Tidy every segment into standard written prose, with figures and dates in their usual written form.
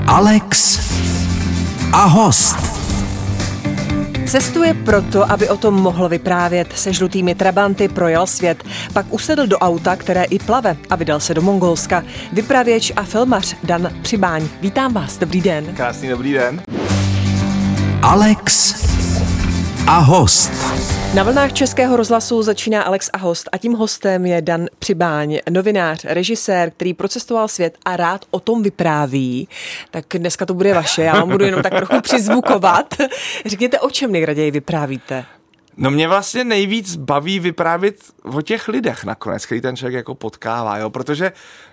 Alex a host. Cestuje proto, aby o tom mohl vyprávět. Se žlutými trabanty projel svět, pak usedl do auta, které i plave, a vydal se do Mongolska. Vypravěč a filmař Dan Přibáň. Vítám vás, dobrý den. Krásný dobrý den. Alex a host. Na vlnách Českého rozhlasu začíná Alex a host a tím hostem je Dan Přibáň, novinář, režisér, který procestoval svět a rád o tom vypráví. Tak dneska to bude vaše, já vám budu jenom tak trochu přizvukovat. Řekněte, o čem nejraději vyprávíte? No mě vlastně nejvíc baví vyprávět o těch lidech nakonec, který ten člověk jako potkává, jo, protože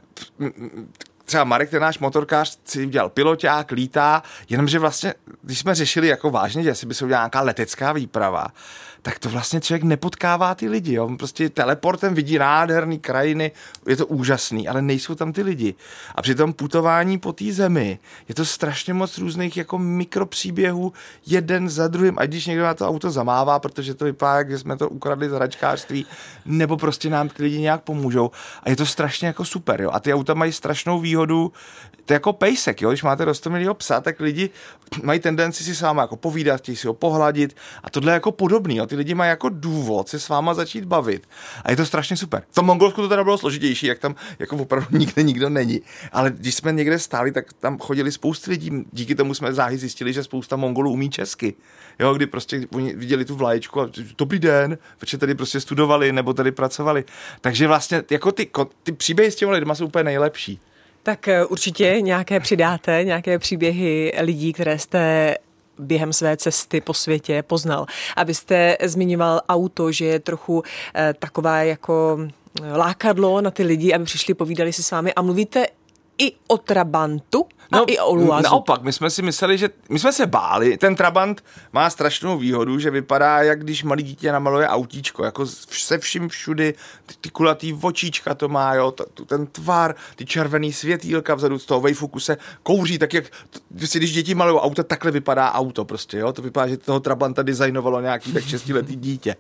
třeba Marek, ten náš motorkář, si udělal piloťák, lítá, jenomže vlastně, když jsme řešili jako vážně, že asi by se udělala nějaká letecká výprava, tak to vlastně člověk nepotkává ty lidi, jo. Prostě teleportem vidí nádherný krajiny, je to úžasný, ale nejsou tam ty lidi. A při tom putování po té zemi je to strašně moc různých jako mikropříběhů, jeden za druhým, ať když někdo na to auto zamává, protože to vypadá, jak jsme to ukradli z hračkářství, nebo prostě nám ty lidi nějak pomůžou. A je to strašně jako super, jo. A ty auta mají strašnou výhodu, to je jako pejsek, jo. Když máte roztomilýho psa, tak lidi mají tendenci si s váma jako povídat, chtějí si ho pohladit, a tohle je jako podobný, jo. Ty lidi mají jako důvod se s váma začít bavit. A je to strašně super. V tom Mongolsku to teda bylo složitější, jak tam jako opravdu nikdo není. Ale když jsme někde stáli, tak tam chodili spoustu lidí. Díky tomu jsme záhy zjistili, že spousta Mongolů umí česky. Jo, kdy prostě oni viděli tu vlaječku a dobrý den, protože tady prostě studovali nebo tady pracovali. Takže vlastně jako ty příběhy s těmi lidma jsou úplně nejlepší. Tak určitě nějaké přidáte, nějaké příběhy lidí, které jste během své cesty po světě poznal. Abyste zmiňoval auto, že je trochu taková jako lákadlo na ty lidi, aby přišli, povídali si s vámi, a mluvíte i o trabantu a i o luazu. Naopak, my jsme si mysleli, že my jsme se báli. Ten trabant má strašnou výhodu, že vypadá, jak když malý dítě namaluje autíčko, jako se vším všudy, ty kulatý očíčka to má, jo, ten tvar, ty červený světýlka vzadu z toho vejfuku se kouří, tak jak když děti malují auto, takhle vypadá auto prostě, jo, to vypadá, že toho trabanta designovalo nějaký tak 6letý dítě.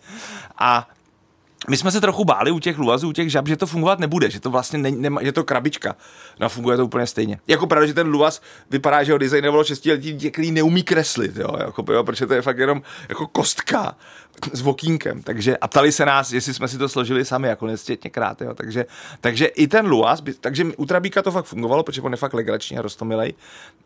A my jsme se trochu báli u těch luazů, u těch žab, že to fungovat nebude, že to vlastně je to krabička. No, funguje to úplně stejně. Jako pravda, že ten luaz vypadá, že ho designovalo 6letý dítě, který neumí kreslit, jo, protože to je fakt jenom jako kostka s vokínkem. Takže a ptali se nás, jestli jsme si to složili sami, jako nesčetněkrát, jo. Takže i ten luaz, takže u Trabíka to fakt fungovalo, protože on je fakt legrační a roztomilej.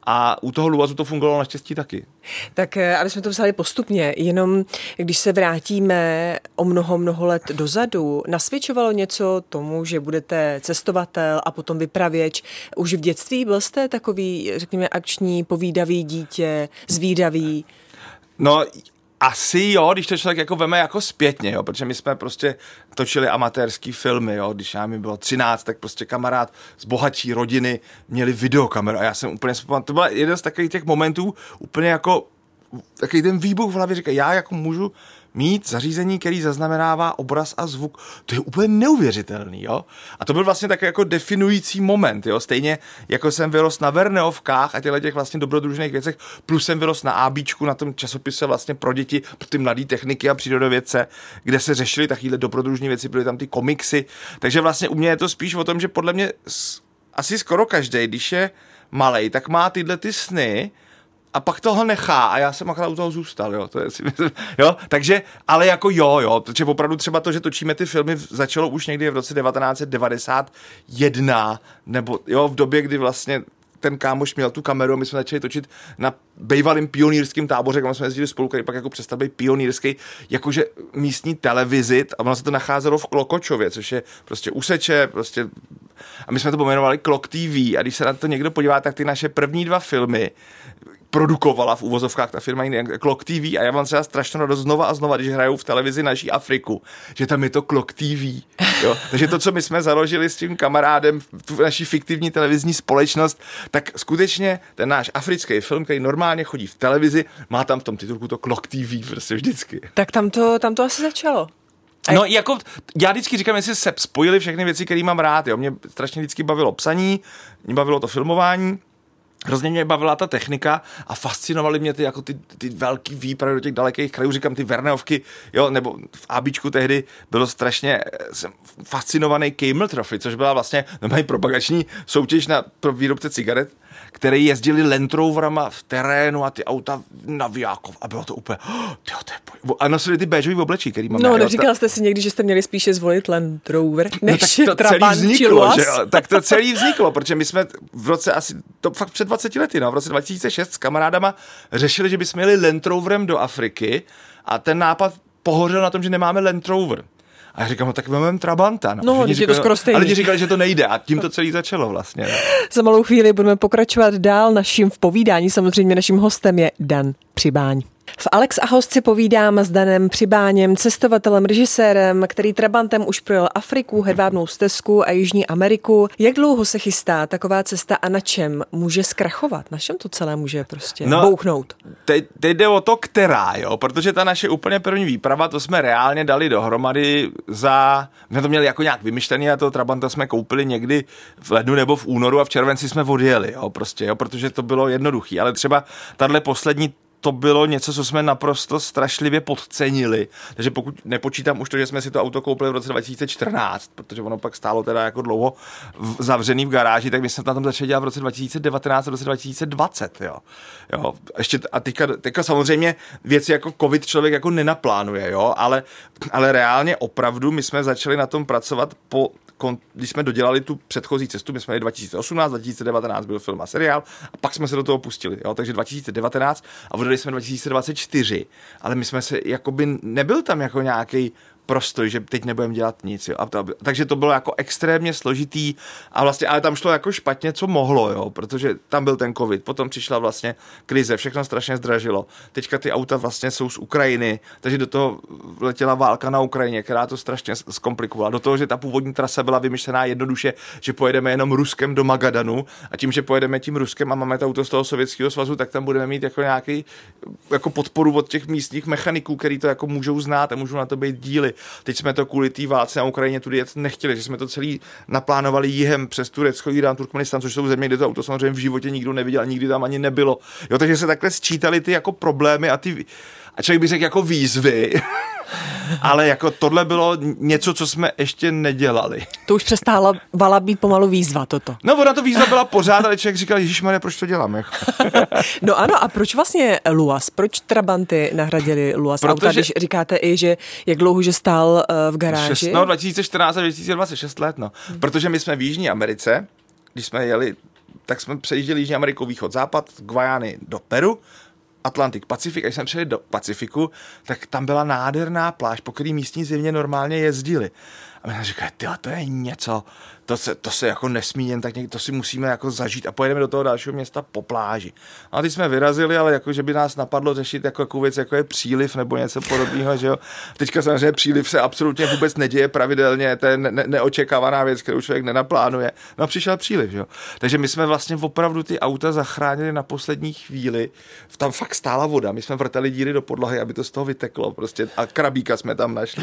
A u toho luazu to fungovalo naštěstí taky. Tak aby jsme to vzali postupně, jenom když se vrátíme o mnoho let dozadu, nasvědčovalo něco tomu, že budete cestovatel a potom vypravěč. Už v dětství byl jste takový, řekněme, akční, povídavý dítě, zvídavý? No, asi jo, když to člověk jako veme jako zpětně, jo, protože my jsme prostě točili amatérský filmy, jo, když mi bylo 13, tak prostě kamarád z bohatší rodiny měli videokameru a já jsem úplně, to byl jeden z takových těch momentů, úplně jako takový ten výbuch v hlavě, říká, já jako můžu mít zařízení, který zaznamenává obraz a zvuk. To je úplně neuvěřitelný, jo. A to byl vlastně takový jako definující moment, jo. Stejně jako jsem vyrost na Verneovkách a těch vlastně dobrodružných věcech, plus jsem vyrost na ABčku, na tom časopise vlastně pro děti, pro ty mladý techniky a přírodovědce, kde se řešily takovýhle dobrodružné věci, byly tam ty komiksy. Takže vlastně u mě je to spíš o tom, že podle mě asi skoro každý, když je malej, tak má tyhle ty sny, a pak toho nechá a já jsem akorát u toho zůstal, jo, to je si myslím, jo, takže, ale jako jo, protože opravdu třeba to, že točíme ty filmy, začalo už někdy v roce 1991, nebo jo, v době, kdy vlastně ten kámoš měl tu kameru a my jsme začali točit na bývalým pionýrským táboře, kam jsme jezdili spolu, který pak jako přestal být pionýrský, jakože místní televizi, a ono se to nacházelo v Klokočově, což je prostě Useče, prostě, a my jsme to pojmenovali Klok TV, a když se na to někdo podívá, tak ty naše první 2 filmy produkovala v uvozovkách ta firma Klok TV a já mám třeba strašnou radost znova a znova, když hrajou v televizi naší Afriku, že tam je to Klok TV. Jo? Takže to, co my jsme založili s tím kamarádem, tu naší fiktivní televizní společnost, tak skutečně ten náš africký film, který normálně chodí v televizi, má tam v tom titulku to Klok TV prostě vždycky. Tak tam to asi začalo. No jako, já vždycky říkám, jestli se spojili všechny věci, které mám rád. Jo? Mě strašně vždycky bavilo psaní, mě bavilo to filmování, hrozně mě bavila ta technika a fascinovaly mě ty velký výpravy do těch dalekých krajů, říkám ty Verneovky, jo, nebo v ABčku tehdy bylo strašně fascinovaný Camel Trophy, což byla vlastně propagační soutěž pro výrobce cigaret. který jezdili Land Roverama v terénu a ty auta navijákov a bylo to úplně, a nosili ty béžový oblečí, který máme. No, neříkal jste si někdy, že jste měli spíše zvolit Land Rover, než Trabant či vzniklo, Luas? že? Tak to celý vzniklo, protože my jsme v roce asi, to fakt před 20 lety, no, v roce 2006 s kamarádama řešili, že bychom jeli Land Roverem do Afriky a ten nápad pohořel na tom, že nemáme Land Rover. A já říkám, no tak máme Trabanta. No, je to skoro stejný. Ale lidi říkali, že to nejde a tím to celý začalo vlastně. No. Za malou chvíli budeme pokračovat dál naším v povídání. Samozřejmě naším hostem je Dan Přibáň. V Alex a host si povídám s Danem Přibáněm, cestovatelem, režisérem, který Trabantem už projel Afriku, hedvábnou stezku a Jižní Ameriku. Jak dlouho se chystá taková cesta a na čem může zkrachovat? Na čem to celé může prostě bouchnout? Teď jde o to, která, jo, protože ta naše úplně první výprava, to jsme reálně dali dohromady my jsme to měli jako nějak vymyšlený a toho Trabanta jsme koupili někdy v lednu nebo v únoru a v červenci jsme odjeli, jo, prostě, jo, protože to bylo jednoduchý, ale třeba tahle poslední to bylo něco, co jsme naprosto strašlivě podcenili. Takže pokud nepočítám už to, že jsme si to auto koupili v roce 2014, protože ono pak stálo teda jako dlouho zavřený v garáži, tak my jsme na tom začali dělat v roce 2019 a v roce 2020, jo. Ještě a teďka samozřejmě věci jako covid člověk jako nenaplánuje, jo, ale reálně opravdu my jsme začali na tom pracovat když jsme dodělali tu předchozí cestu, my jsme jeli 2018, 2019 byl film a seriál a pak jsme se do toho pustili, jo, takže 2019 a odjeli jsme 2024, ale my jsme se, jakoby nebyl tam jako nějaký prostoj, že teď nebudeme dělat nic, jo. Takže to bylo jako extrémně složitý a vlastně, ale tam šlo jako špatně, co mohlo, jo, protože tam byl ten covid, potom přišla vlastně krize, všechno strašně zdražilo. Teďka ty auta vlastně jsou z Ukrajiny, takže do toho letěla válka na Ukrajině, která to strašně zkomplikovala. Do toho, že ta původní trasa byla vymyšlená jednoduše, že pojedeme jenom Ruskem do Magadanu a tím, že pojedeme tím Ruskem a máme to auto z toho Sovětského svazu, tak tam budeme mít jako nějaký jako podporu od těch místních mechaniků, který to jako můžou znát a můžou na to být díly. Teď jsme to kvůli té válce na Ukrajině tudy jet nechtěli, že jsme to celý naplánovali jihem přes Turecko, Irán, Turkmenistán, což jsou země, kde to auto samozřejmě v životě nikdo neviděl, nikdy tam ani nebylo. Jo, takže se takhle sčítali ty jako problémy a člověk by řekl jako výzvy, ale jako tohle bylo něco, co jsme ještě nedělali. To už přestávala být pomalu výzva toto. No, ona to výzva byla pořád, ale člověk říkal, ježišmarja, proč to dělám? Jako. No ano, a proč vlastně Luas? Proč Trabanty nahradili Luas? Protože auta, když říkáte i, že jak dlouho, že stál v garáži? 2014 a 2026 let, no. Protože my jsme v Jižní Americe, když jsme jeli, tak jsme přejížděli Jižní Amerikou východ-západ, Guajány do Peru, Atlantik, Pacifik, a když jsme přijeli do Pacifiku, tak tam byla nádherná pláž, po který místní zjevně normálně jezdili. A my jsme říkali, to je něco, to se jako nesmí jen tak to si musíme jako zažít a pojedeme do toho dalšího města po pláži. A teď jsme vyrazili, ale jako, že by nás napadlo řešit jako věc, jako je příliv nebo něco podobného, že jo. Teďka samozřejmě příliv se absolutně vůbec neděje pravidelně, to je neočekávaná věc, kterou člověk nenaplánuje. No a přišel příliv, že jo. Takže my jsme vlastně opravdu ty auta zachránili na poslední chvíli. Tam fakt stála voda, my jsme vrtali díry do podlahy, aby to z toho vyteklo prostě a krabíka jsme tam našli.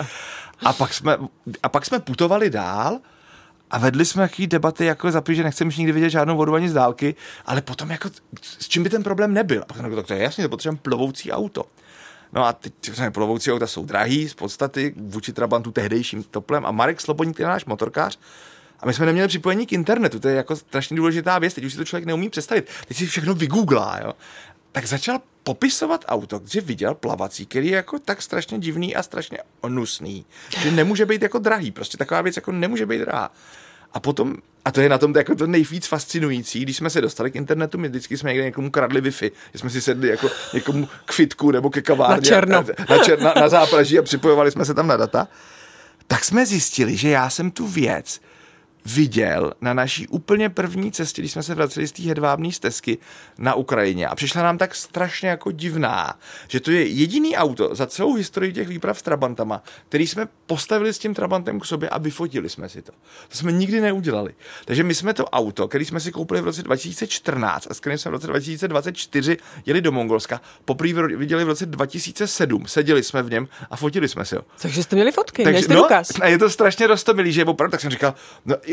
A pak jsme putovali dál a vedli jsme jaký debaty, jako že nechceme už nikdy vidět žádnou vodu ani z dálky, ale potom jako, s čím by ten problém nebyl? A potom to je jasně, to potřebujeme plovoucí auto. No a teď plovoucí auta jsou drahý z podstaty vůči Trabantu tehdejším toplem a Marek Slobodník je náš motorkář a my jsme neměli připojení k internetu, to je jako strašně důležitá věc, teď už si to člověk neumí představit, teď si všechno vygooglá, jo. Tak začal popisovat auto, že viděl plavací, který je jako tak strašně divný a strašně onusný, že nemůže být jako drahý, prostě taková věc jako nemůže být drahá. A potom, a to je na tom jako to nejvíc fascinující, když jsme se dostali k internetu, my vždycky jsme někde někomu kradli Wi-Fi, že jsme si sedli jako někomu k fitku nebo ke kavárně na zápraží a připojovali jsme se tam na data, tak jsme zjistili, že já jsem tu věc viděl na naší úplně první cestě, když jsme se vraceli z té hedvábné stezky na Ukrajině a přišla nám tak strašně jako divná, že to je jediný auto za celou historii těch výprav s Trabantama, který jsme postavili s tím Trabantem k sobě a vyfotili jsme si to. To jsme nikdy neudělali. Takže my jsme to auto, který jsme si koupili v roce 2014 a s kterým jsme v roce 2024 jeli do Mongolska, poprvé viděli v roce 2007, seděli jsme v něm a fotili jsme si ho. Takže jste měli fotky, měli jste důkaz. A je to strašně roztomilý, že opravdu, tak jsem říkal, no,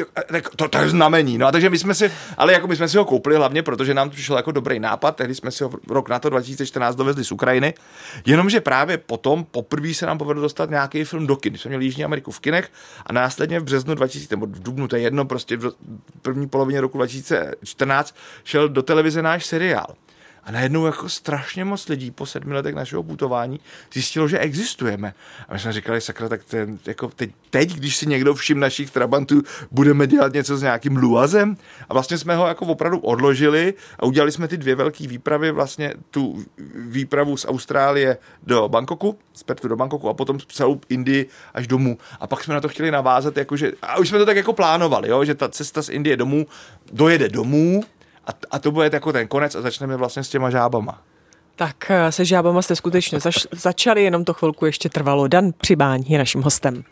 to je znamení. No a takže my jsme si ho koupili hlavně, protože nám to přišel jako dobrý nápad, tehdy jsme si ho rok na to 2014 dovezli z Ukrajiny, jenomže právě potom poprvé se nám povedlo dostat nějaký film do kin. Jsme měli Jižní Ameriku v kinech a následně v březnu 2000, nebo v dubnu, to je jedno, prostě v první polovině roku 2014 šel do televize náš seriál. A najednou jako strašně moc lidí po 7 letech našeho putování zjistilo, že existujeme. A my jsme říkali, sakra, tak jako teď, když si někdo všim našich trabantů, budeme dělat něco s nějakým luazem. A vlastně jsme ho jako opravdu odložili a udělali jsme ty 2 velké výpravy, vlastně tu výpravu z Austrálie do Bangkoku, z Perthu do Bangkoku a potom celou Indii až domů. A pak jsme na to chtěli navázat, jakože, a už jsme to tak jako plánovali, jo, že ta cesta z Indie domů dojede domů, a to bude jako ten konec a začneme vlastně s těma žábama. Tak se žábama jste skutečně začali, jenom to chvilku ještě trvalo. Dan Přibáň je naším hostem.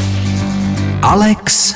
Alex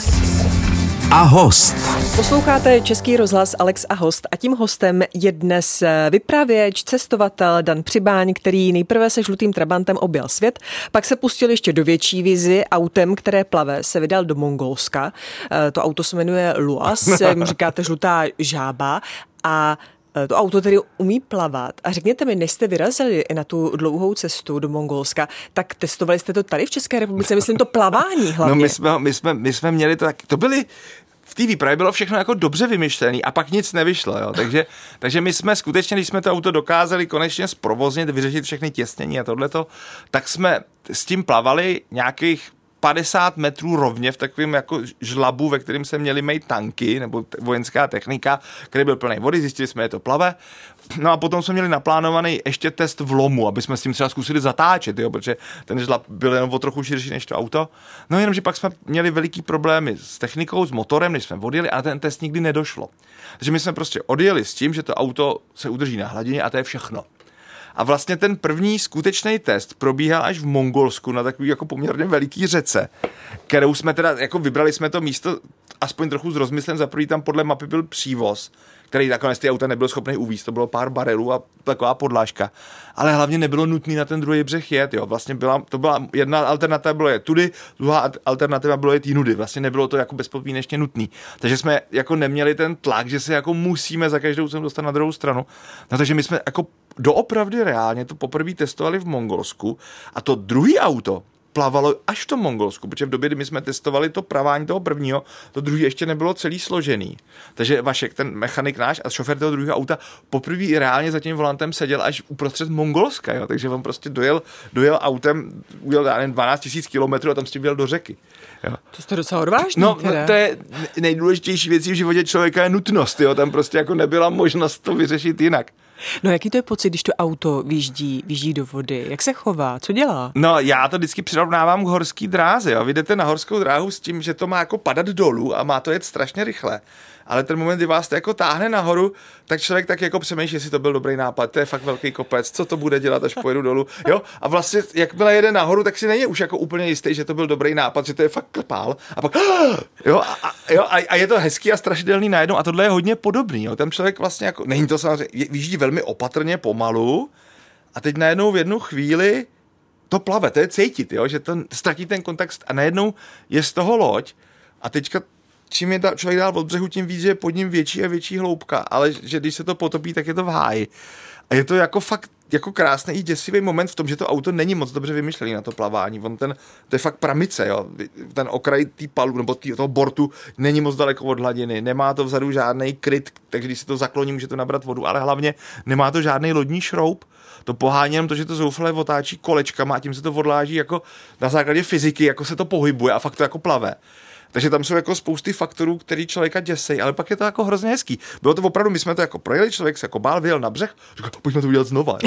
a host. Posloucháte Český rozhlas Alex a host a tím hostem je dnes vypravěč, cestovatel Dan Přibáň, který nejprve se žlutým trabantem objel svět, pak se pustil ještě do větší vizi, autem, které plave, se vydal do Mongolska. To auto se jmenuje Luas, jak říkáte žlutá žába a to auto tedy umí plavat. A řekněte mi, než jste vyrazili na tu dlouhou cestu do Mongolska, tak testovali jste to tady v České republice, myslím to plavání hlavně. No my jsme měli to tak, to byly v té výpravě bylo všechno jako dobře vymyšlené a pak nic nevyšlo, jo. Takže my jsme skutečně, když jsme to auto dokázali konečně zprovoznit, vyřešit všechny těsnění a tohleto, tak jsme s tím plavali nějakých 50 metrů rovně v takovém jako žlabu, ve kterém se měli mít tanky nebo vojenská technika, který byl plný vody, zjistili jsme, že to plave. No a potom jsme měli naplánovaný ještě test v lomu, aby jsme s tím třeba zkusili zatáčet, jo, protože ten žlab byl jenom o trochu širší než to auto. No jenomže pak jsme měli veliký problémy s technikou, s motorem, než jsme odjeli a na ten test nikdy nedošlo. Takže my jsme prostě odjeli s tím, že to auto se udrží na hladině a to je všechno. A vlastně ten první skutečný test probíhal až v Mongolsku na takový jako poměrně veliký řece, kterou jsme teda, jako vybrali jsme to místo aspoň trochu s rozmyslem, za první tam podle mapy byl přívoz, který nakonec ty auta nebyl schopný uvízt, to bylo pár barelů a taková podlážka, ale hlavně nebylo nutné na ten druhý břeh jet, jo, vlastně to byla jedna alternativa bylo jet tudy, druhá alternativa bylo jet jinudy, vlastně nebylo to jako bezpodmínečně nutný, takže jsme jako neměli ten tlak, že se jako musíme za každou cenu dostat na druhou stranu, no takže my jsme jako doopravdy reálně to poprvé testovali v Mongolsku a to druhý auto plavalo až v tom Mongolsku, protože v době, kdy my jsme testovali to plavání toho prvního, to druhý ještě nebylo celý složený. Takže Vašek, ten mechanik náš a šofér toho druhého auta poprvé reálně za tím volantem seděl až uprostřed Mongolska, jo? Takže on prostě dojel autem, ujel 12 000 kilometrů a tam s tím jel do řeky. Jo. To jste docela odvážný. No, to je nejdůležitější věcí v životě člověka je nutnost, jo? Tam prostě jako nebyla možnost to vyřešit jinak. No jaký to je pocit, když to auto vyjíždí do vody? Jak se chová? Co dělá? No já to vždycky přirovnávám k horský dráze. Jo. Vy jdete na horskou dráhu s tím, že to má jako padat dolů a má to jet strašně rychle. Ale ten moment, kdy vás to jako táhne nahoru, tak člověk tak jako přemýšlí, jestli to byl dobrý nápad, to je fakt velký kopec, co to bude dělat, až pojedu dolů. Jo? A vlastně, jakmile jede nahoru, tak si není už jako úplně jistý, že to byl dobrý nápad, že to je fakt klepál. A pak, a je to hezký a strašidelný najednou. A tohle je hodně podobný. Jo? Ten člověk vlastně jako, není to samozřejmě, vyjíždí velmi opatrně, pomalu a teď najednou v jednu chvíli to plave, to je cítit, jo? Že to ztratí ten kontakt a najednou je z toho loď a teďka čím je člověk dál od břehu, tím víc, že je pod ním větší a větší hloubka, ale že když se to potopí, tak je to v háji. A je to jako fakt jako krásný i děsivý moment v tom, že to auto není moc dobře vymyšlený na to plavání. To je fakt pramice, jo. Ten okraj té palu nebo toho bortu není moc daleko od hladiny, nemá to vzadu žádný kryt, takže když se to zakloní, může to nabrat vodu, ale hlavně nemá to žádný lodní šroub. To pohání jenom to, že to zoufale otáčí kolečkama a tím se to odláží jako na základě fyziky, jako se to pohybuje a fakt to jako plave. Takže tam jsou jako spousty faktorů, který člověka děsej, ale pak je to jako hrozně hezký. Bylo to opravdu, my jsme to jako projeli, člověk se jako bál, vyjel na břeh, říkal, pojďme to udělat znova.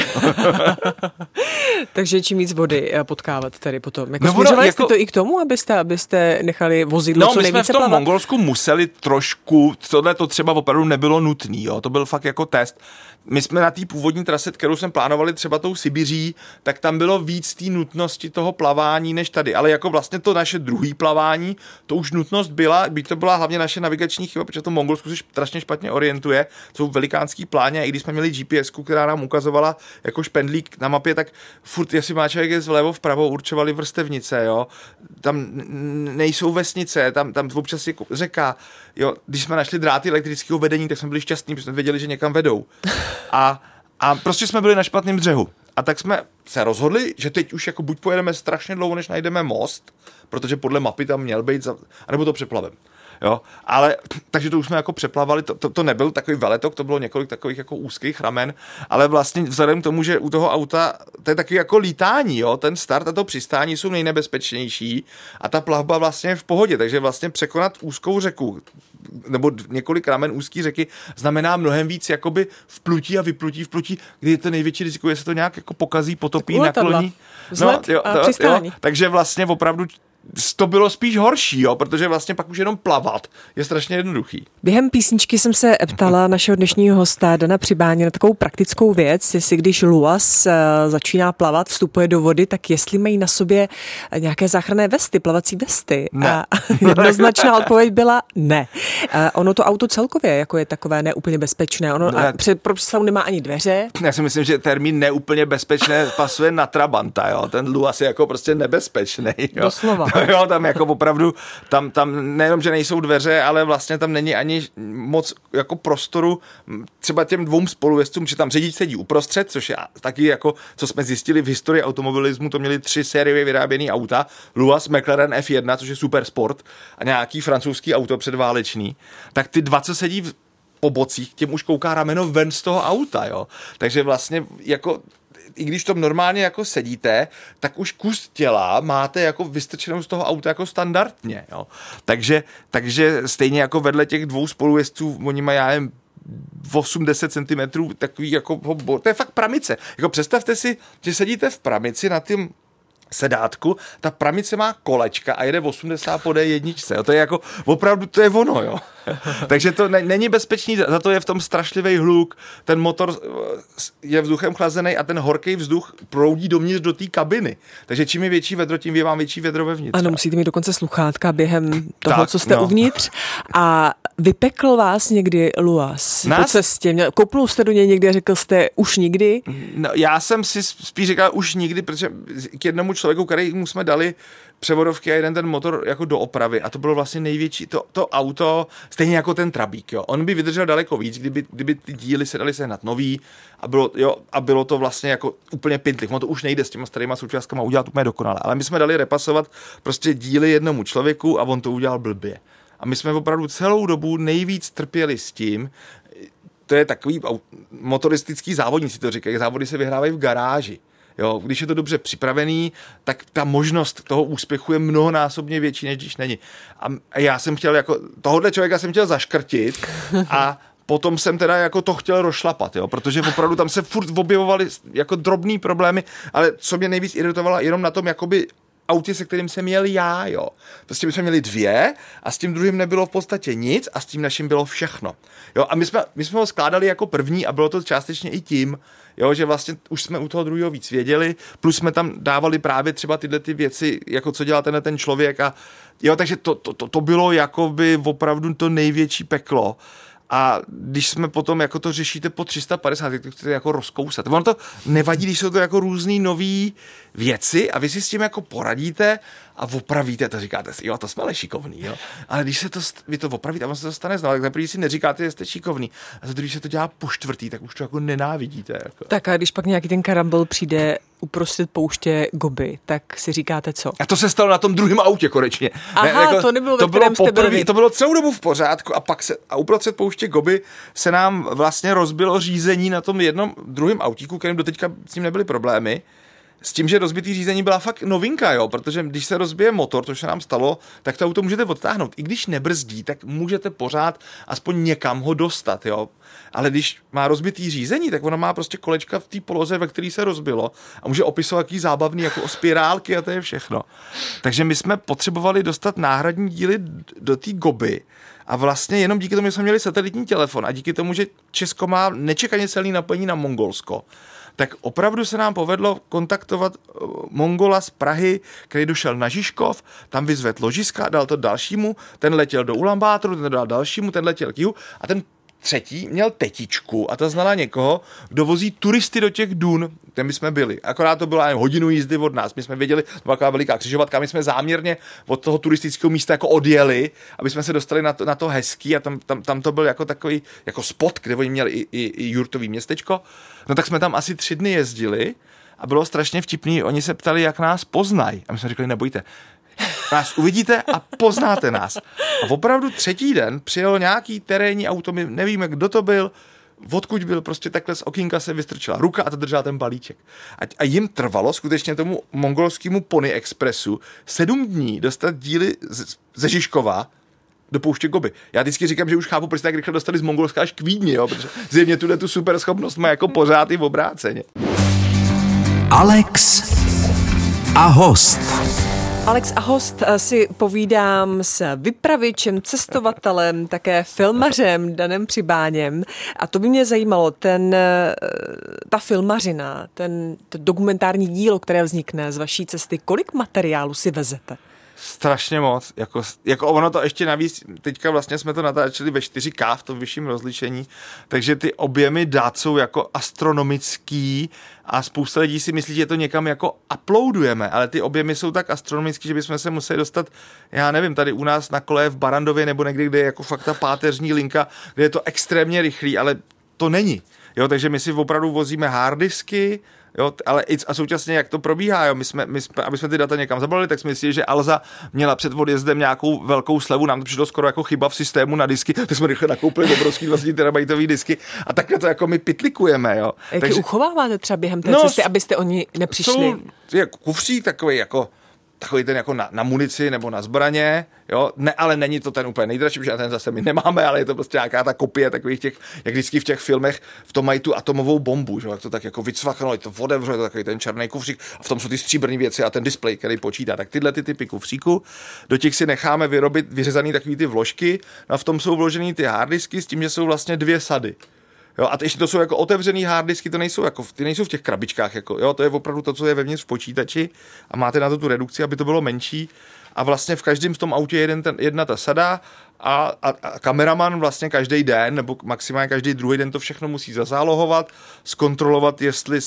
Takže čím víc vody potkávat tady potom. Jako směřovali jste to i k tomu, abyste nechali vozidlo co nejvíce plavat? No my jsme v tom Mongolsku museli trošku, tohle to třeba opravdu nebylo nutný, jo? To byl fakt jako test. My jsme na té původní trase, kterou jsme plánovali třeba tou Sibiří, tak tam bylo víc té nutnosti toho plavání než tady, ale jako vlastně to naše druhý plavání, to už nutnost byla, byť to byla hlavně naše navigační chyba, protože to Mongolsku se strašně špatně orientuje, jsou velikánský pláně a i když jsme měli GPSku, která nám ukazovala jako špendlík na mapě, tak furt, jestli má člověk je vlevo, vpravo, určovali vrstevnice, jo. Tam nejsou vesnice, tam občas je řeka, jo. Když jsme našli dráty elektrického vedení, tak jsme byli šťastní, protože jsme věděli, že někam vedou. A prostě jsme byli na špatném břehu. A tak jsme se rozhodli, že teď už jako buď pojedeme strašně dlouho, než najdeme most, protože podle mapy tam měl být, anebo to přeplavem. Jo, ale takže to už jsme jako přeplavali, to nebyl takový veletok, to bylo několik takových jako úzkých ramen, ale vlastně vzhledem k tomu, že u toho auta to je taky jako lítání, jo, ten start a to přistání jsou nejnebezpečnější a ta plavba vlastně je v pohodě, takže vlastně překonat úzkou řeku nebo několik ramen úzký řeky znamená mnohem víc jakoby vplutí a vyplutí, kdy je to největší riziko, jestli to nějak jako pokazí, potopí, nakloní. Přistání. Takže vlastně opravdu to bylo spíš horší, jo, protože vlastně pak už jenom plavat je strašně jednoduchý. Během písničky jsem se ptala našeho dnešního hosta Dana Přibáně na takovou praktickou věc, jestli když luas začíná plavat, vstupuje do vody, tak jestli mají na sobě nějaké záchranné vesty, plavací vesty. Ne. A jednoznačná odpověď byla ne. Ono to auto celkově jako je takové neúplně bezpečné. Ono pro představu nemá ani dveře. Já si myslím, že termín neúplně bezpečné pasuje na Trabanta, jo. Ten luas je jako prostě nebezpečný. Jo. Doslova. Jo, tam jako opravdu, tam nejenom, že nejsou dveře, ale vlastně tam není ani moc jako prostoru třeba těm dvou spolujezdcům, že tam řidič sedí uprostřed, což je taky jako, co jsme zjistili v historii automobilismu, to měli 3 sériově vyráběný auta, Luas, McLaren F1, což je super sport, a nějaký francouzský auto předválečný, tak ty dva, co sedí po bocích, těm už kouká rameno ven z toho auta, jo. Takže vlastně jako i když to normálně jako sedíte, tak už kus těla máte jako vystrčenou z toho auta jako standardně, jo. Takže stejně jako vedle těch dvou spolujezdců, oni mají, já nevím, 8-10 cm, takový jako, to je fakt pramice. Jako představte si, že sedíte v pramici na tím sedátku, ta pramice má kolečka a jede 80 po D1, jo. To je jako, opravdu to je ono, jo. Takže to není bezpečný, za to je v tom strašlivý hluk, ten motor je vzduchem chlazený a ten horký vzduch proudí dovnitř do té kabiny. Takže čím je větší vedro, tím je vám větší vedro vevnitř. Ano, musíte mít dokonce sluchátka během toho, co jste uvnitř. A vypekl vás někdy luas po cestě? Koupnul jste do něj někdy a řekl jste už nikdy? No, já jsem si spíš říkal už nikdy, protože k jednomu člověku, kterému jsme dali převodovky a jeden ten motor jako do opravy a to bylo vlastně největší, to auto, stejně jako ten Trabík, jo. On by vydržel daleko víc, kdyby ty díly se dali sehnat nový a bylo to vlastně jako úplně pintlich. On to už nejde s těma starýma součástkama udělat úplně dokonale, ale my jsme dali repasovat prostě díly jednomu člověku a on to udělal blbě. A my jsme opravdu celou dobu nejvíc trpěli s tím, to je takový motoristický závodníci to říkají, závody se vyhrávají v garáži. Jo, když je to dobře připravený, tak ta možnost toho úspěchu je mnohonásobně větší, než když není. A já jsem chtěl jako, tohohle člověka jsem chtěl zaškrtit a potom jsem teda jako to chtěl rozšlapat, jo, protože opravdu tam se furt objevovaly jako drobný problémy, ale co mě nejvíc iritovalo, jenom na tom jakoby autě, se kterým jsem jel já, jo. Prostě my jsme měli 2 a s tím druhým nebylo v podstatě nic a s tím naším bylo všechno. Jo, a my jsme ho skládali jako první a bylo to částečně i tím, jo, že vlastně už jsme u toho druhého víc věděli, plus jsme tam dávali právě třeba tyhle ty věci, jako co dělá ten člověk a jo, takže to bylo jakoby opravdu to největší peklo. A když jsme potom jako to řešíte po 350, tak to chcete jako rozkousat. Ono to nevadí, když jsou to jako různý nový věci a vy si s tím jako poradíte a opravíte to, říkáte si, jo, to jsme ale šikovný, jo. Ale když vy to opravíte a on se to stane znovu, tak za první si neříkáte, že jste šikovný. A za druhý se to dělá po 4, tak už to jako nenávidíte. Jako. Tak a když pak nějaký ten karambol přijde uprostřed pouště Goby, tak si říkáte co? A to se stalo na tom druhém autě konečně. Aha, jako, to nebylo, to bylo celou dobu v pořádku a pak uprostřed pouště Goby se nám vlastně rozbilo řízení na tom jednom druhém autíku, kterým doteďka s tím nebyly problémy. S tím, že rozbitý řízení byla fakt novinka, jo, protože když se rozbije motor, což se nám stalo, tak to auto můžete odtáhnout. I když nebrzdí, tak můžete pořád aspoň někam ho dostat, jo. Ale když má rozbitý řízení, tak ona má prostě kolečka v té poloze, ve které se rozbilo a může opisovat jaký zábavný jako spirálky a to je všechno. Takže my jsme potřebovali dostat náhradní díly do té Goby a vlastně jenom díky tomu, že jsme měli satelitní telefon a díky tomu, že Česko má nečekaně celý napojení na Mongolsko, tak opravdu se nám povedlo kontaktovat Mongola z Prahy, který došel na Žižkov, tam vyzvedl ložiska, dal to dalšímu, ten letěl do Ulaanbátoru, ten dal dalšímu, ten letěl k jihu a ten třetí měl tetičku a ta znala někoho, kdo vozí turisty do těch dun, kde my jsme byli. Akorát to byla hodinu jízdy od nás. My jsme věděli, to byla taková veliká křižovatka, my jsme záměrně od toho turistického místa jako odjeli, aby jsme se dostali na to hezký a tam to byl jako takový jako spot, kde oni měli i jurtový městečko. No tak jsme tam asi 3 dny jezdili a bylo strašně vtipný. Oni se ptali, jak nás poznají. A my jsme řekli, nebojte, nás uvidíte a poznáte nás. A opravdu 3. den přijelo nějaký terénní auto, my nevíme, kdo to byl, odkud byl, prostě takhle z okýnka se vystrčila ruka a to držela ten balíček. A jim trvalo skutečně tomu mongolskému Pony Expressu 7 dní dostat díly ze Žižkova do pouště Gobi. Já vždycky říkám, že už chápu, proč tak rychle dostali z Mongolska až k Vídni, jo, protože zjevně tu super schopnost má jako pořád i v obráceně. Alex a host. Alex a host si povídám s vypravičem, cestovatelem, také filmařem Danem Přibáněm. A to by mě zajímalo, ta filmařina, to dokumentární dílo, které vznikne z vaší cesty, kolik materiálu si vezete? Strašně moc, jako ono to ještě navíc, teďka vlastně jsme to natáčeli ve 4K v tom vyšším rozlišení, takže ty objemy dat jsou jako astronomický a spousta lidí si myslí, že to někam jako uploadujeme, ale ty objemy jsou tak astronomický, že bychom se museli dostat, já nevím, tady u nás na kole v Barandově nebo někde, kde je jako fakt ta páteřní linka, kde je to extrémně rychlý, ale to není. Jo, takže my si opravdu vozíme harddisky, jo, ale a současně jak to probíhá, jo, my jsme, aby jsme ty data někam zabalili, tak jsme mysleli, že Alza měla před odjezdem nějakou velkou slevu, nám to přišlo skoro jako chyba v systému na disky, tak jsme rychle nakoupili obrovský 20 terabajtový disky a takhle to jako my pitlikujeme, jo. Jak uchováváte třeba během té cesty, abyste oni nepřišli? Jsou kufřík takový ten jako na munici nebo na zbraně, jo, ne, ale není to ten úplně nejdražší, protože ten zase my nemáme, ale je to prostě nějaká ta kopie takových těch, jak vždycky v těch filmech, v tom mají tu atomovou bombu, že, jak to tak jako vycvakno, je to otevře, je to takový ten černý kufřík a v tom jsou ty stříbrné věci a ten displej, který počítá, tak tyhle ty typy kufříku, do těch si necháme vyrobit vyřezaný takový ty vložky, a v tom jsou vložený ty harddisky s tím, že jsou vlastně 2 sady. Jo, a ještě to jsou jako otevřený harddisky, ty nejsou v těch krabičkách, jako, jo, to je opravdu to, co je vevnitř v počítači a máte na to tu redukci, aby to bylo menší a vlastně v každém v tom autě je jedna ta sada a kameraman vlastně každý den nebo maximálně každý druhý den to všechno musí zazálohovat, zkontrolovat, jestli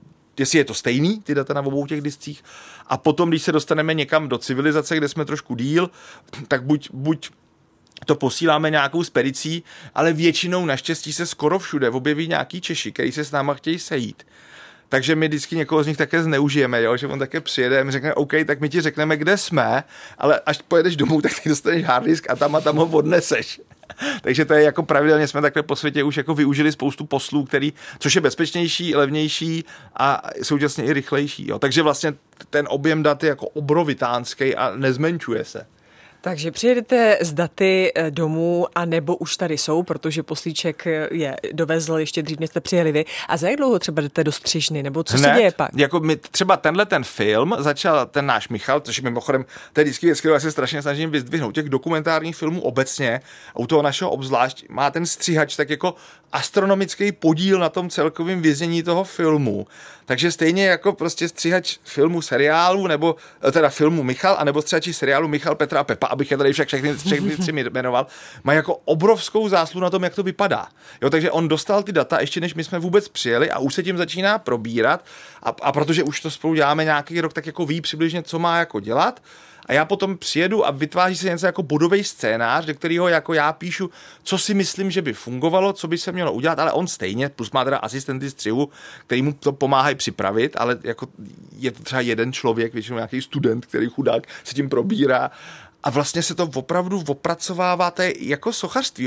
je to stejný, ty data na obou těch discích a potom, když se dostaneme někam do civilizace, kde jsme trošku díl, tak buď to posíláme nějakou spedicí, ale většinou naštěstí se skoro všude objeví nějaký Češi, který se s náma chtějí sejít. Takže my vždycky někoho z nich také zneužijeme, jo? Že on také přijede a my řekne, OK, tak my ti řekneme, kde jsme, ale až pojedeš domů, tak ty dostaneš harddisk a tam ho odneseš. Takže to je jako pravidelně jsme takhle po světě už jako využili spoustu poslů, což je bezpečnější, levnější a současně i rychlejší. Jo? Takže vlastně ten objem dat je jako obrovitánský a nezmenšuje se. Takže přijedete s daty domů a nebo už tady jsou, protože poslíček je dovezl ještě dřív, než jste přijeli vy. A za jak dlouho třeba jdete do střižny, nebo co se děje pak? Jako my třeba ten film začal ten náš Michal, což mimochodem, to je vždycky věc, kterou já se strašně snažím vyzdvihnout. Těch dokumentárních filmů obecně, a u toho našeho obzvlášť, má ten stříhač tak jako astronomický podíl na tom celkovém věznění toho filmu. Takže stejně jako prostě stříhač filmu seriálu, nebo teda filmu Michal, anebo stříhači seriálu Michal, Petra a Pepa, abych je tady všechny 3 jmenoval, má jako obrovskou zásluhu na tom, jak to vypadá. Jo, takže on dostal ty data ještě než my jsme vůbec přijeli a už se tím začíná probírat a protože už to spolu děláme nějaký rok, tak jako ví přibližně, co má jako dělat. A já potom přijedu a vytváří se něco jako bodový scénář, do kterého jako já píšu, co si myslím, že by fungovalo, co by se mělo udělat, ale on stejně, plus má teda asistenty střihu, který mu to pomáhají připravit, ale jako je to třeba jeden člověk, většinou nějaký student, který chudák se tím probírá. A vlastně se to opravdu opracováváte jako sochařství.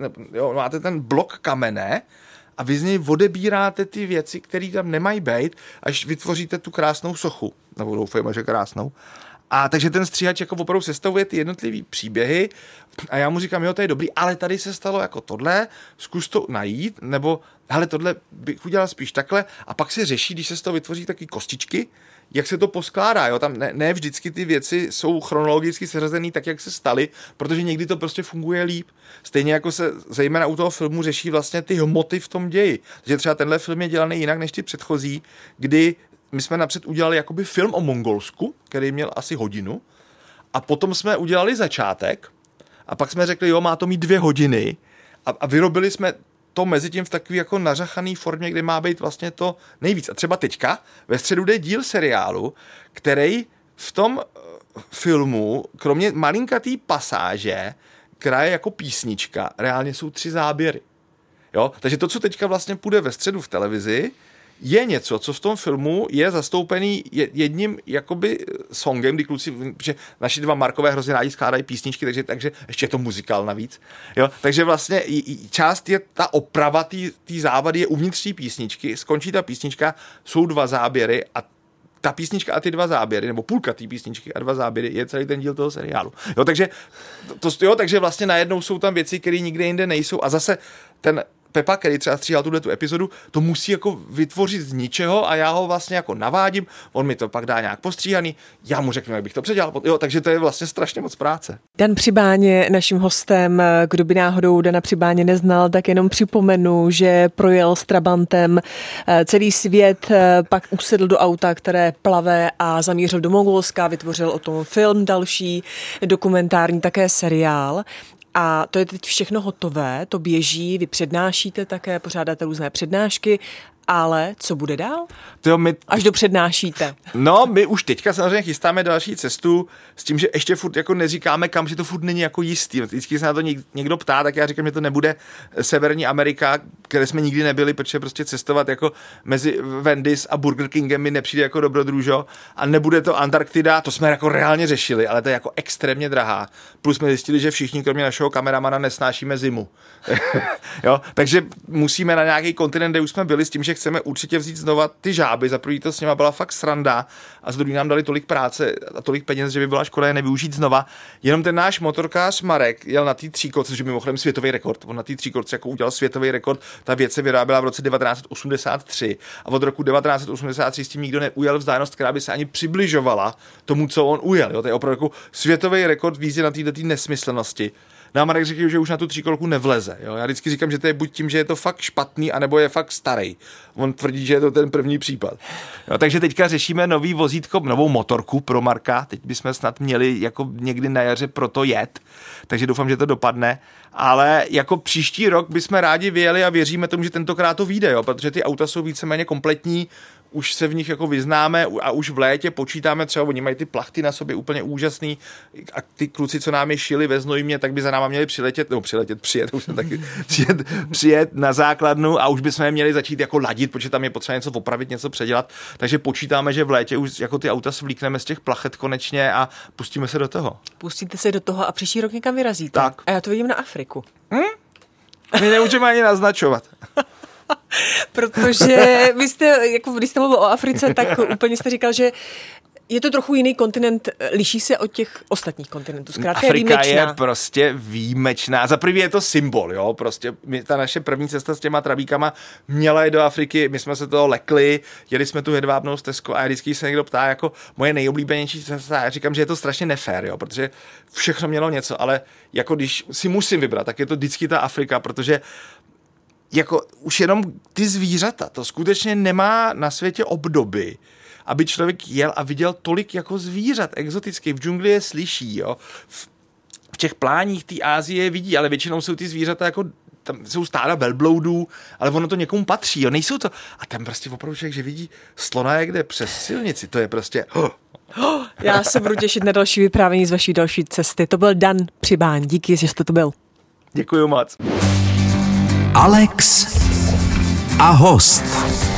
Máte ten blok kamene a vy z něj odebíráte ty věci, které tam nemají být, až vytvoříte tu krásnou sochu. Nebo doufejme, že krásnou. A takže ten stříhač jako opravdu sestavuje ty jednotlivý příběhy a já mu říkám, jo, to je dobrý, ale tady se stalo jako tohle, zkus to najít, nebo hele, tohle bych udělal spíš takhle a pak se řeší, když se z toho vytvoří taky kostičky, jak se to poskládá, jo, tam ne vždycky ty věci jsou chronologicky seřazený tak, jak se staly, protože někdy to prostě funguje líp. Stejně jako se zejména u toho filmu řeší vlastně ty hmoty v tom ději. Takže třeba tenhle film je dělaný jinak než ty předchozí, kdy my jsme napřed udělali jakoby film o Mongolsku, který měl asi hodinu, a potom jsme udělali začátek a pak jsme řekli, jo, má to mít 2 hodiny a vyrobili jsme to mezi tím v takový jako nařachaný formě, kde má být vlastně to nejvíc. A třeba teďka ve středu jde díl seriálu, který v tom filmu, kromě malinkatý pasáže, která je jako písnička, reálně jsou 3 záběry. Jo? Takže to, co teďka vlastně půjde ve středu v televizi, je něco, co v tom filmu je zastoupený jedním jakoby songem, kdy kluci, protože naši 2 Markové hrozně rádi skládají písničky, takže ještě je to muzikál navíc. Jo? Takže vlastně část je ta oprava té závady je uvnitř té písničky, skončí ta písnička, jsou 2 záběry a ta písnička a ty 2 záběry, nebo půlka té písničky a 2 záběry je celý ten díl toho seriálu. Jo, takže vlastně najednou jsou tam věci, které nikde jinde nejsou a zase ten Pepa, který třeba stříhal tuhletu epizodu, to musí jako vytvořit z ničeho a já ho vlastně jako navádím, on mi to pak dá nějak postříhaný, já mu řeknu, jak bych to předělal. Jo, takže to je vlastně strašně moc práce. Dan Přibáň je naším hostem. Kdo by náhodou Dana Přibáně neznal, tak jenom připomenu, že projel s Trabantem celý svět, pak usedl do auta, které plave a zamířil do Mongolska, vytvořil o tom film další, dokumentární také seriál. A to je teď všechno hotové, to běží, vy přednášíte také, pořádáte různé přednášky, ale co bude dál? Až dopřednášíte. No, my už teďka samozřejmě chystáme další cestu s tím, že ještě furt jako neříkáme kam, že to furt není jako jistý. Vždycky se na to někdo ptá, tak já říkám, že to nebude Severní Amerika, kde jsme nikdy nebyli, protože prostě cestovat jako mezi Wendy's a Burger Kingem mi nepřijde jako dobrodružo a nebude to Antarktida, to jsme jako reálně řešili, ale to je jako extrémně drahá. Plus jsme zjistili, že všichni kromě našeho kameramana nesnášíme zimu. Jo? Takže musíme na nějaký kontinent, kde už jsme byli, s tím, že chceme určitě vzít znova ty žáby. Za první to s nima byla fakt sranda a z druhý nám dali tolik práce a tolik peněz, že by byla škoda je nevyužít znova. Jenom ten náš motorkář Marek jel na té tříkolce, což je mimochodem světový rekord. On na té tříkolce jako udělal světový rekord. Ta věc se vyráběla v roce 1983 a od roku 1983 s tím nikdo neujel vzdálenost, která by se ani přibližovala tomu, co on ujel. Jo? To je opravdu jako světový rekord v jízdě na této nesmyslnosti. No a Marek řekl, že už na tu tříkolku nevleze. Jo? Já vždycky říkám, že to je buď tím, že je to fakt špatný, anebo je fakt starý. On tvrdí, že je to ten první případ. Jo, takže teďka řešíme nový vozítko, novou motorku pro Marka. Teď bychom snad měli jako někdy na jaře proto jet. Takže doufám, že to dopadne. Ale jako příští rok bychom rádi vyjeli a věříme tomu, že tentokrát to vyjde, jo? Protože ty auta jsou víceméně kompletní, už se v nich jako vyznáme a už v létě počítáme, třeba oni mají ty plachty na sobě úplně úžasný a ty kluci, co nám je šili ve Znojmě, tak by za náma měli přijet na základnu a už bychom je měli začít jako ladit, protože tam je potřeba něco opravit, něco předělat. Takže počítáme, že v létě už jako ty auta svlíkneme z těch plachet konečně a pustíme se do toho. Pustíte se do toho a příští rok někam vyrazíte. Tak. A já to vidím na Afriku. My nemůžeme ani naznačovat. Protože vy jste, jako když jste mluvil o Africe, tak úplně jste říkal, že je to trochu jiný kontinent, liší se od těch ostatních kontinentů. Zkrátka Afrika je prostě výjimečná. Za první je to symbol, jo, prostě ta naše první cesta s těma trabíkama měla jít do Afriky, my jsme se toho lekli, jeli jsme tu hedvábnou stezku a vždycky se někdo ptá, jako moje nejoblíbenější cesta, já říkám, že je to strašně nefér, jo, protože všechno mělo něco, ale jako když si musím vybrat, tak je to vždycky ta Afrika, protože jako už jenom ty zvířata, to skutečně nemá na světě obdoby, aby člověk jel a viděl tolik jako zvířat exotických. V džungli je slyší, jo. V těch pláních té Asie je vidí, ale většinou jsou ty zvířata jako, tam jsou stáda velbloudů, ale ono to někomu patří, jo. Nejsou to. A tam prostě opravdu člověk, že vidí slona někde přes silnici, to je prostě... Já se budu těšit na další vyprávění z vaší další cesty. To byl Dan Přibáň. Díky, že jste to byl. Děkuju moc. Alex a host.